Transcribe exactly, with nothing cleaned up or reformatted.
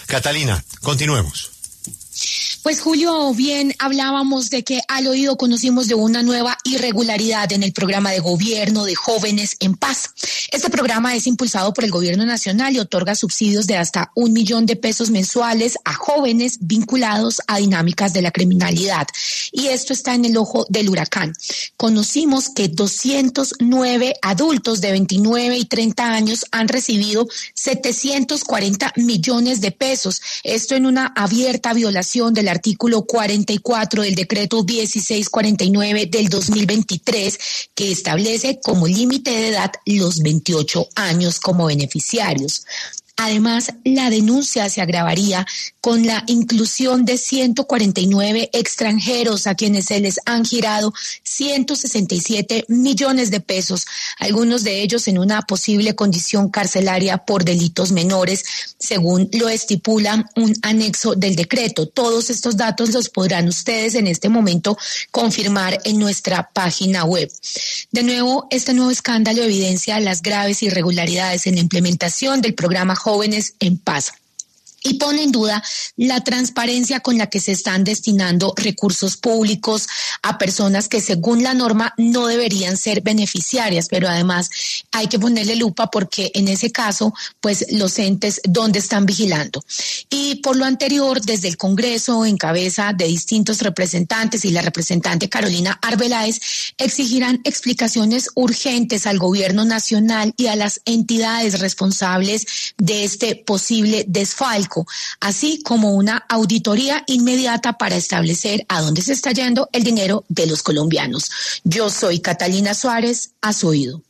Catalina, continuemos. Pues Julio, bien hablábamos de que al oído conocimos de una nueva irregularidad en el programa de gobierno de Jóvenes en Paz. Este programa es impulsado por el gobierno nacional y otorga subsidios de hasta un millón de pesos mensuales a jóvenes vinculados a dinámicas de la criminalidad. Y esto está en el ojo del huracán. Conocimos que doscientos nueve adultos de veintinueve y treinta años han recibido setecientos cuarenta millones de pesos. Esto en una abierta violación del artículo cuarenta y cuatro del decreto dieciséis cuarenta y nueve del dos mil veintitrés, que establece como límite de edad los veintiocho años como beneficiarios. Además, la denuncia se agravaría con la inclusión de ciento cuarenta y nueve extranjeros a quienes se les han girado ciento sesenta y siete millones de pesos, algunos de ellos en una posible condición carcelaria por delitos menores, según lo estipula un anexo del decreto. Todos estos datos los podrán ustedes en este momento confirmar en nuestra página web. De nuevo, este nuevo escándalo evidencia las graves irregularidades en la implementación del programa Jóvenes en Paz y pone en duda la transparencia con la que se están destinando recursos públicos a personas que según la norma no deberían ser beneficiarias, pero además hay que ponerle lupa porque en ese caso, pues los entes ¿dónde están vigilando? Y por lo anterior, desde el Congreso, en cabeza de distintos representantes y la representante Carolina Arbeláez, exigirán explicaciones urgentes al gobierno nacional y a las entidades responsables de este posible desfalco, así como una auditoría inmediata para establecer a dónde se está yendo el dinero de los colombianos. Yo soy Catalina Suárez, a su oído.